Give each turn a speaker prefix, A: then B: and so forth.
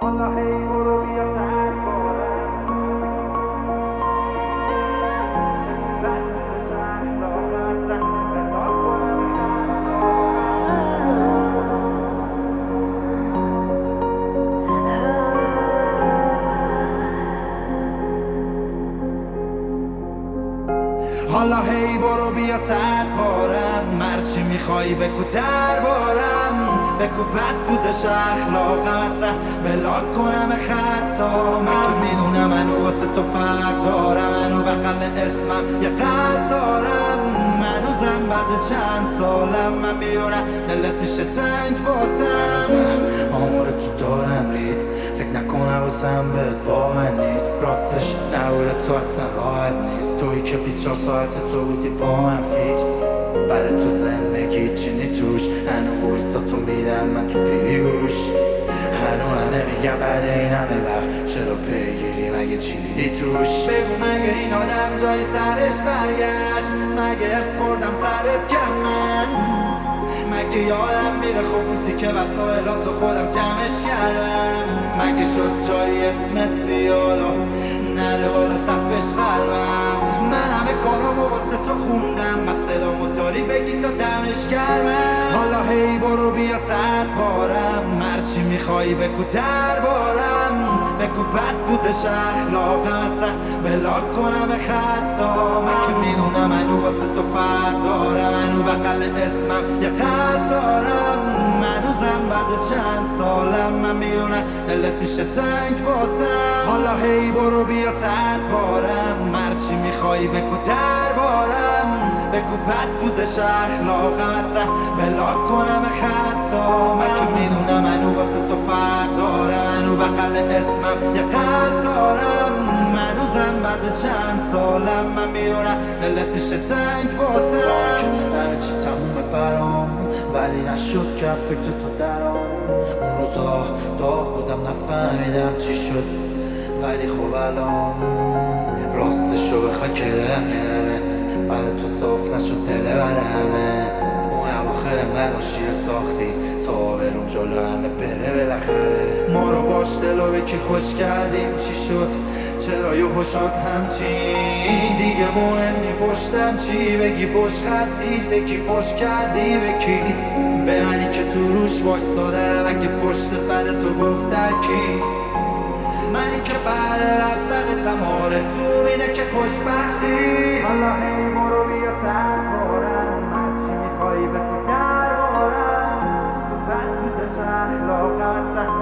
A: حالا هی برو بیا سر بارم بس شهر لاغر بلا کنم حالا هی برو بیا صد بارم مرچی میخوایی بگو دربارم بگو بد بودش اخلاقم اصلا بلاک کنم خطا من که میدونم منو واسه تو فرق دارم منو بقل اسمم یه قد دارم منوزم بعد چند سالم من میدونم دلت میشه تنگ واسم آمور تو دارم ریز فکر نکنم واسم بهت واقع نیست راستش نبوده تو اصلا راحت نیست تویی که 24 ساعت تو بودی با من فیکس بعد تو زندگی چینی توش هنو ویسا تو میدم من تو بیگوش هنو میگم بعد این همه وقت چرا پیگیری مگه چی دیدی توش بگو مگه این آدم جای سرش برگشت مگه ارس خوردم سرت کم من مگه یادم میره خب روزی که وسایلاتو خودم جمعش کردم مگه شد جایی اسمت بیاد و نره بالا تپش قلبم من همه کارامو واسه تو خوندم مسئلامو داری بگی تا دمش کردم حالا هی برو بیا صد بارم مرچی میخوایی بگو دربارم بگو بد بودش اخلاقم اصلا بلاک کنم خطا من که میدونم منو واسه تو فرق دارم منو بقل اسمم یه قد دارم منوزم بعد چند سالم من میدونم دلت میشه تنگ واسم حالا هی برو بیا صد بارم مرچی میخوایی بگو دربارم بگو بد بودش اخلاقم اصلا بلاک کنم خطا من که میدونم منو واسه تو فرق دارم منو بقل اسمم یه قد دارم منوزم بعد چند سالم من میدونم دلت میشه تنگ واسم همه چی تمومه برام ولی نشد که فکر تو درام اون روزا داغ بودم نفهمیدم چی شد ولی خب الان راستشو بخوای که دلم نرمه بعد تو صاف نشد دل برمه اون اواخر مداشیه ساختی تا برم جلو همه بره بالاخره ما رو باش دلو به کی خوش کردیم چی شد چرا یهو شد همچین دیگه مهم نی پشتم چی بگی پشت خطی تکی پشت کردی به کی به منی که تو روش وایسادم اگه پشتت بعد تو گفته کی منی که بعد رفتنتم آرزوم اینه که خوشبخشی حالا هی برو بیا سر بارم هرچی میخوایی بگو دربارم تو بد بودش اخلاقم اصلا